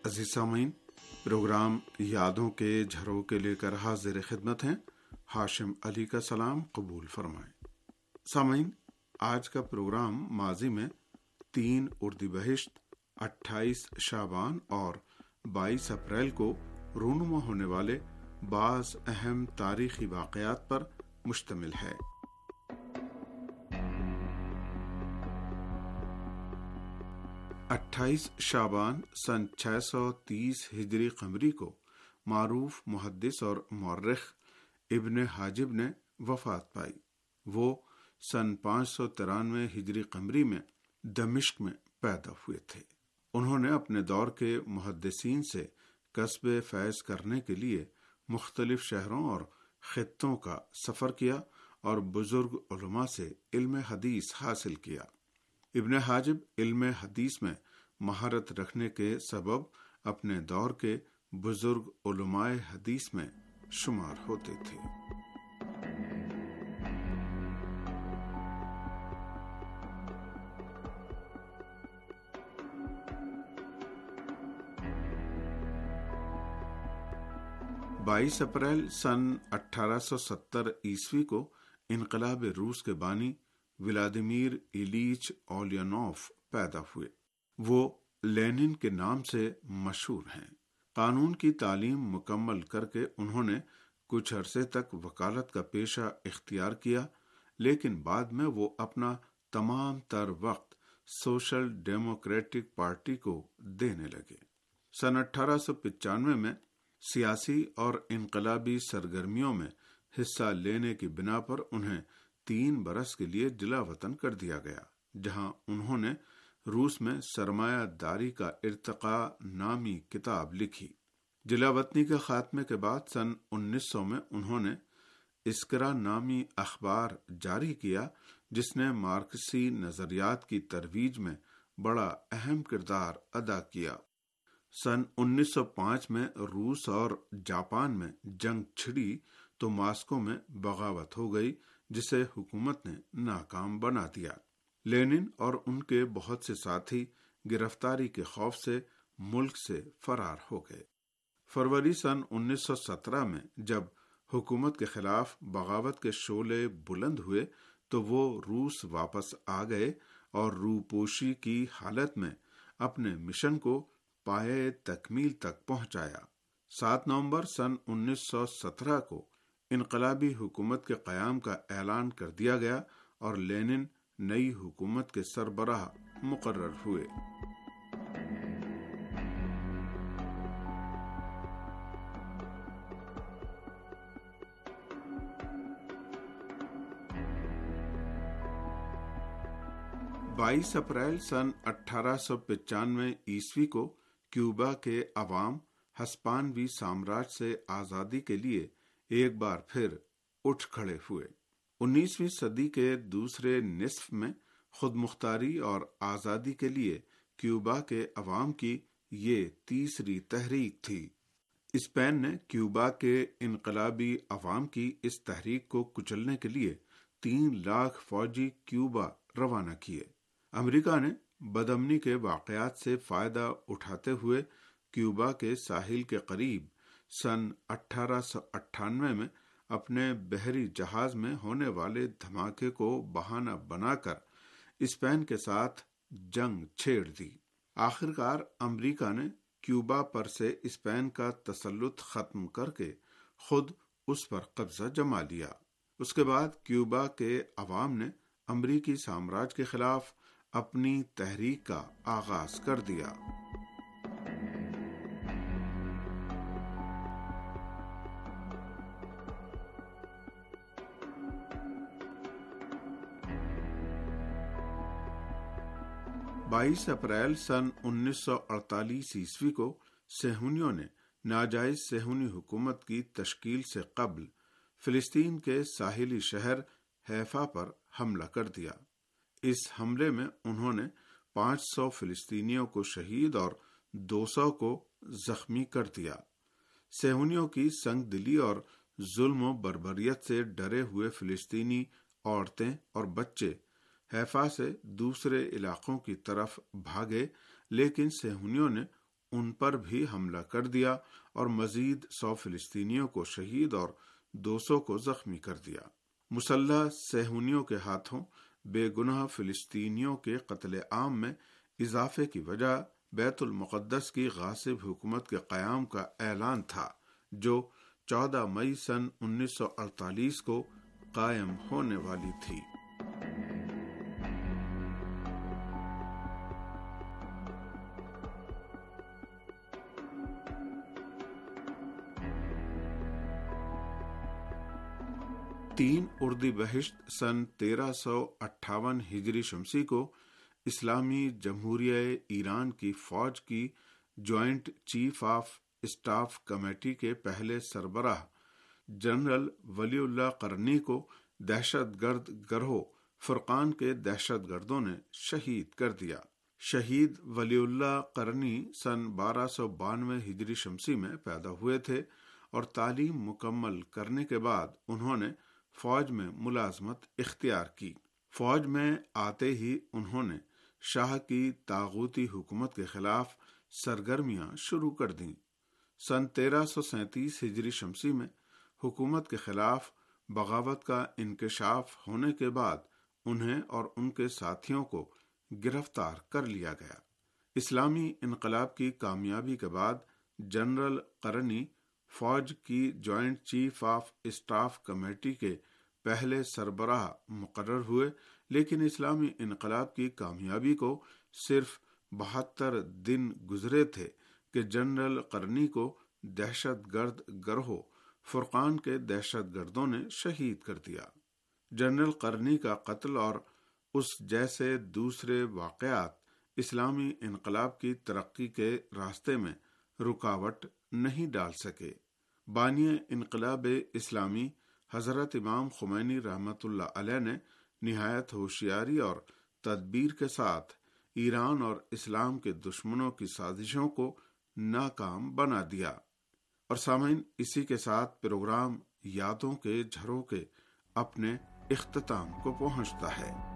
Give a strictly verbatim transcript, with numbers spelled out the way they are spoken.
عزیز سامعین، پروگرام یادوں کے جھروکے لے کر حاضر خدمت ہیں۔ ہاشم علی کا سلام قبول فرمائیں۔ سامعین، آج کا پروگرام ماضی میں تین اردیبہشت، اٹھائیس شعبان اور بائیس اپریل کو رونما ہونے والے بعض اہم تاریخی واقعات پر مشتمل ہے۔ اٹھائیس شعبان سن چھ سو تیس ہجری قمری کو معروف محدث اور مورخ ابن حاجب نے وفات پائی۔ وہ سن پانچ سو ترانوے ہجری قمری میں دمشق میں پیدا ہوئے تھے۔ انہوں نے اپنے دور کے محدثین سے کسب فیض کرنے کے لیے مختلف شہروں اور خطوں کا سفر کیا اور بزرگ علماء سے علم حدیث حاصل کیا۔ ابن حاجب علم حدیث میں مہارت رکھنے کے سبب اپنے دور کے بزرگ علماء حدیث میں شمار ہوتے تھے۔ بائیس اپریل سن اٹھارہ سو ستر عیسوی کو انقلاب روس کے بانی ولادیمیر ایلیچ اولینوف پیدا ہوئے۔ وہ لینن کے نام سے مشہور ہیں۔ قانون کی تعلیم مکمل کر کے انہوں نے کچھ عرصے تک وکالت کا پیشہ اختیار کیا، لیکن بعد میں وہ اپنا تمام تر وقت سوشل ڈیموکریٹک پارٹی کو دینے لگے۔ سن اٹھارہ سو پچانوے میں سیاسی اور انقلابی سرگرمیوں میں حصہ لینے کی بنا پر انہیں تین برس کے لیے جلا وطن کر دیا گیا، جہاں انہوں نے روس میں سرمایہ داری کا ارتقاء نامی کتاب لکھی۔ جلا وطنی کے خاتمے کے بعد سن انیس سو میں انہوں نے اسکرا نامی اخبار جاری کیا، جس نے مارکسی نظریات کی ترویج میں بڑا اہم کردار ادا کیا۔ سن انیس سو پانچ میں روس اور جاپان میں جنگ چھڑی تو ماسکو میں بغاوت ہو گئی، جسے حکومت نے ناکام بنا دیا۔ لینن اور ان کے بہت سے ساتھی گرفتاری کے خوف سے ملک سے فرار ہو گئے۔ فروری سن انیس سو سترہ میں جب حکومت کے خلاف بغاوت کے شعلے بلند ہوئے تو وہ روس واپس آ گئے اور روپوشی کی حالت میں اپنے مشن کو پائے تکمیل تک پہنچایا۔ سات نومبر سن انیس سو سترہ کو انقلابی حکومت کے قیام کا اعلان کر دیا گیا اور لینن نئی حکومت کے سربراہ مقرر ہوئے۔ بائیس اپریل سن اٹھارہ سو پچانوے عیسوی کو کیوبا کے عوام ہسپانوی سامراج سے آزادی کے لیے ایک بار پھر اٹھ کھڑے ہوئے۔ انیسویں صدی کے دوسرے نصف میں خود مختاری اور آزادی کے لیے کیوبا کے عوام کی یہ تیسری تحریک تھی۔ اسپین نے کیوبا کے انقلابی عوام کی اس تحریک کو کچلنے کے لیے تین لاکھ فوجی کیوبا روانہ کیے۔ امریکہ نے بدامنی کے واقعات سے فائدہ اٹھاتے ہوئے کیوبا کے ساحل کے قریب سن اٹھارہ سو اٹھانوے میں اپنے بحری جہاز میں ہونے والے دھماکے کو بہانہ بنا کر اسپین کے ساتھ جنگ چھیڑ دی۔ آخرکار امریکہ نے کیوبا پر سے اسپین کا تسلط ختم کر کے خود اس پر قبضہ جما لیا۔ اس کے بعد کیوبا کے عوام نے امریکی سامراج کے خلاف اپنی تحریک کا آغاز کر دیا۔ بائیس اپریل سن انیس سو اڑتالیس عیسوی کو صہیونیوں نے ناجائز صہیونی حکومت کی تشکیل سے قبل فلسطین کے ساحلی شہر حیفا پر حملہ کر دیا۔ اس حملے میں انہوں نے پانچ سو فلسطینیوں کو شہید اور دو سو کو زخمی کر دیا۔ صہیونیوں کی سنگ دلی اور ظلم و بربریت سے ڈرے ہوئے فلسطینی عورتیں اور بچے حیفا سے دوسرے علاقوں کی طرف بھاگے، لیکن صہیونیوں نے ان پر بھی حملہ کر دیا اور مزید سو فلسطینیوں کو شہید اور دو سو کو زخمی کر دیا۔ مسلح صہیونیوں کے ہاتھوں بے گناہ فلسطینیوں کے قتل عام میں اضافے کی وجہ بیت المقدس کی غاصب حکومت کے قیام کا اعلان تھا، جو چودہ مئی سن انیس سو اڑتالیس کو قائم ہونے والی تھی۔ تین اردی بہشت سن تیرہ سو اٹھاون ہجری شمسی کو اسلامی جمہوریہ ایران کی فوج کی joint chief of staff committee کے پہلے سربراہ جنرل ولی اللہ قرنی کو دہشت گرد گروہ فرقان کے دہشت گردوں نے شہید کر دیا۔ شہید ولی اللہ قرنی سن بارہ سو بانوے ہجری شمسی میں پیدا ہوئے تھے اور تعلیم مکمل کرنے کے بعد انہوں نے فوج میں ملازمت اختیار کی۔ فوج میں آتے ہی انہوں نے شاہ کی طاغوتی حکومت کے خلاف سرگرمیاں شروع کر دیں۔ سن تیرہ سو سینتیس ہجری شمسی میں حکومت کے خلاف بغاوت کا انکشاف ہونے کے بعد انہیں اور ان کے ساتھیوں کو گرفتار کر لیا گیا۔ اسلامی انقلاب کی کامیابی کے بعد جنرل قرنی فوج کی joint chief of staff committee کے پہلے سربراہ مقرر ہوئے، لیکن اسلامی انقلاب کی کامیابی کو صرف بہتر دن گزرے تھے کہ جنرل قرنی کو دہشت گرد گروہ فرقان کے دہشت گردوں نے شہید کر دیا۔ جنرل قرنی کا قتل اور اس جیسے دوسرے واقعات اسلامی انقلاب کی ترقی کے راستے میں رکاوٹ نہیں ڈال سکے۔ بانی انقلاب اسلامی حضرت امام خمینی رحمۃ اللہ علیہ نے نہایت ہوشیاری اور تدبیر کے ساتھ ایران اور اسلام کے دشمنوں کی سازشوں کو ناکام بنا دیا۔ اور سامعین، اسی کے ساتھ پروگرام یادوں کے جھروں کے اپنے اختتام کو پہنچتا ہے۔